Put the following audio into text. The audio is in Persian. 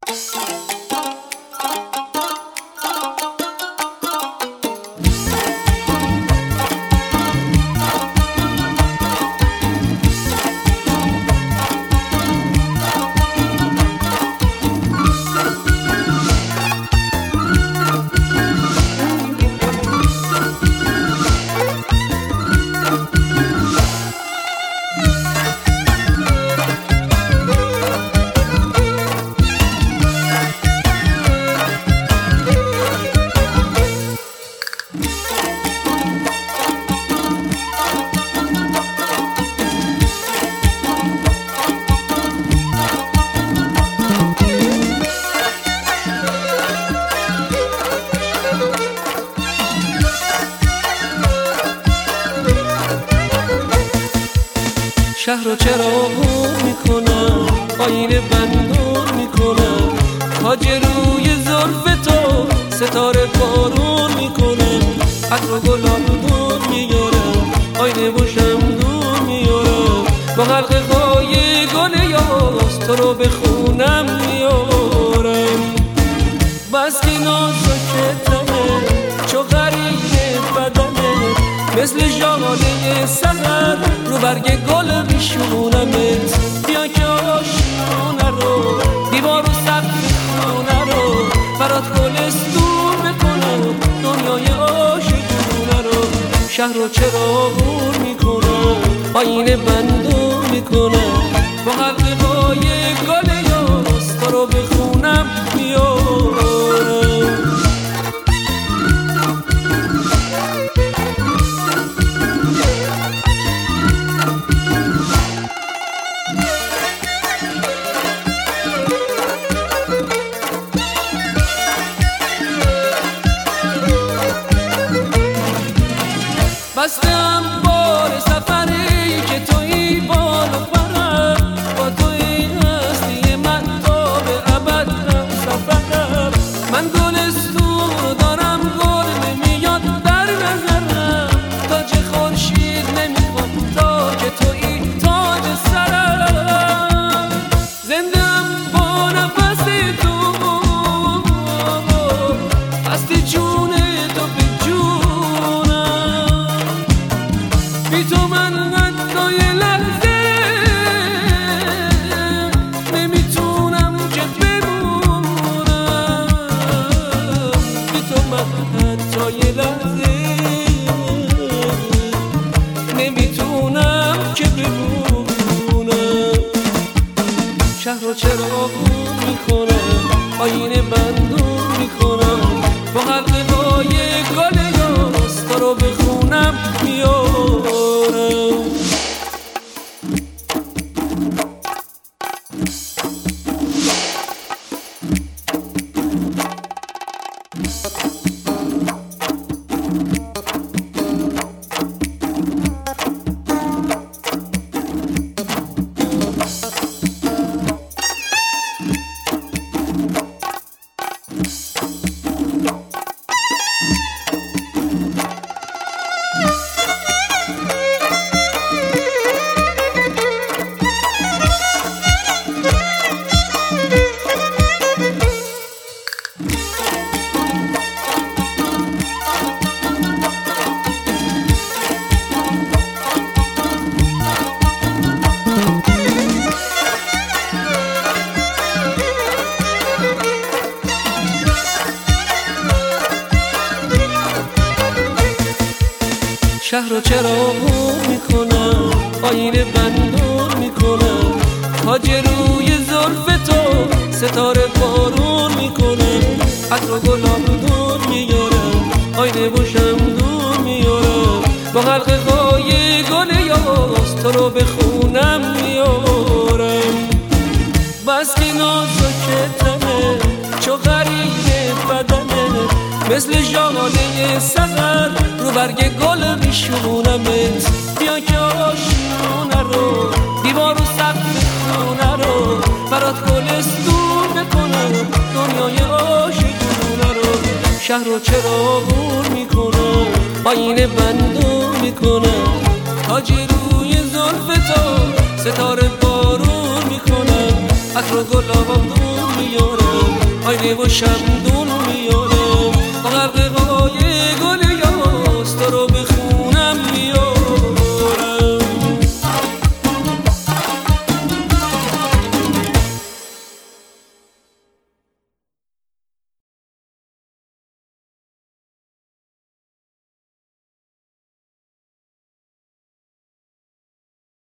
شهر رو چراغون میکنم، آینه بندون میکنم، تاج روی زلف تو ستاره بارون میکنم، عطر و گلابون میارم، آینه و شمدون میارم، با حلقه های گل یاس تو رو به خونم میارم. بس که نازکتمه چو غریب بدنه، مثل ژاله سحر رو برگ گل میشونمت. بیا که آشونه رو دیوار و سقف خونه رو برات گلستون بکنم، دنیای عاشقونه رو. شهر رو چراغون میکنم، آینه بندون میکنم، با حلقه های گل یاس تو رو به خونم میارم. بستم بار سفری که تویی بالا برم، با تویی هستی من تا به ابد هم سفرم. من گلستون دارم گل نمیاد در نظرم، تاج خورشید نمیخوام تا که تویی تاج سرم. زندم با نفس تو، هستی جون تو به جونم، بی تو من حتی یه لحظه نمیتونم که بمونم، بی تو من حتی یه لحظه نمیتونم که بمونم. شهر رو چراغون میکنم، آینه بندون میکنم، با حلقه های گل یاس تو رو به خونم میارم. شهر رو چراغون میکنم، آینه بندون میکنم، تاج روی زلف تو ستاره بارون میکنم، عطر و گلابون میارم، آینه و شمدون میارم، با حلقه های گل یاس تو رو به خونم میارم. بس که نازکتمه چو غریب بدنه، مثل ژاله سحر رو برگ گل میشونمت. بیا که آشونه رو دیوار و سقف خونه رو برات گلستون بکنم، دنیای عاشقونه رو. شهر رو چراغون میکنم، آینه بندون میکنم، تاج روی زلف تو ستاره بارون میکنم، عطر و گلابون میارم، آینه و شمدون